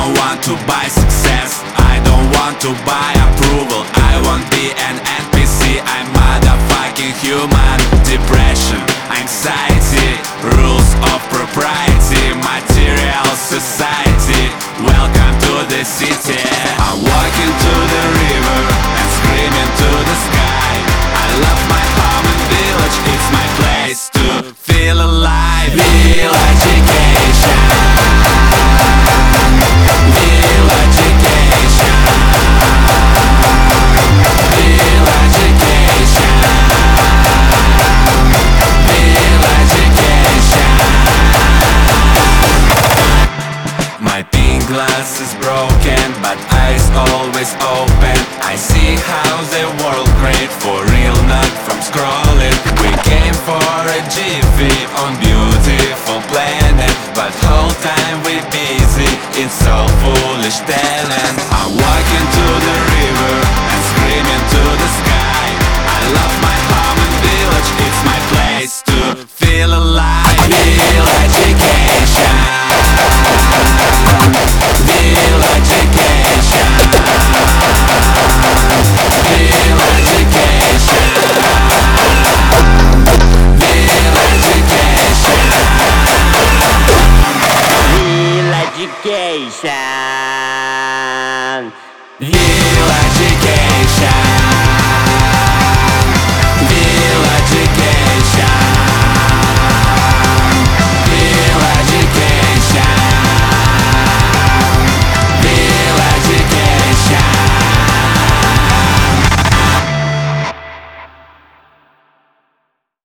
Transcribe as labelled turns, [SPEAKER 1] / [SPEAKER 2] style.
[SPEAKER 1] don't want to buy success, I don't want to buy approval. I won't be an NPC, I'm motherfucking human. Depression, anxiety, rules of propriety, material society. Welcome to the city. I'm walking to the river and screaming to the sky. I love my home and village, it's my place to feel alive. Feel education, feel education, feel education, feel education. My pink glass is broken, but eyes always open. I see how the world great for real, not from scrolling. We came for a jiffy on beautiful planet, but whole time we busy in so foolish talent. I'm walking to the river and screaming to the sky.